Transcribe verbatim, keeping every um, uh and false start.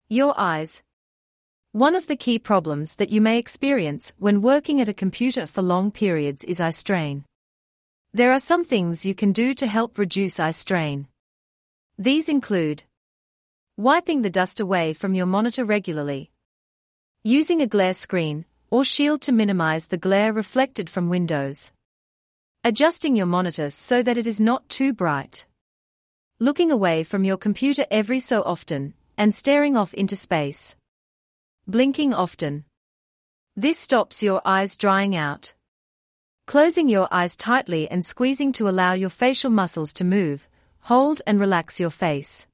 Your eyes. One of the key problems that you may experience when working at a computer for long periods is eye strain. There are some things you can do to help reduce eye strain. These include wiping the dust away from your monitor regularly, using a glare screen or shield to minimize the glare reflected from windows, adjusting your monitor so that it is not too bright, looking away from your computer every so often and staring off into space, blinking often. This stops your eyes drying out. Closing your eyes tightly and squeezing to allow your facial muscles to move, hold and relax your face.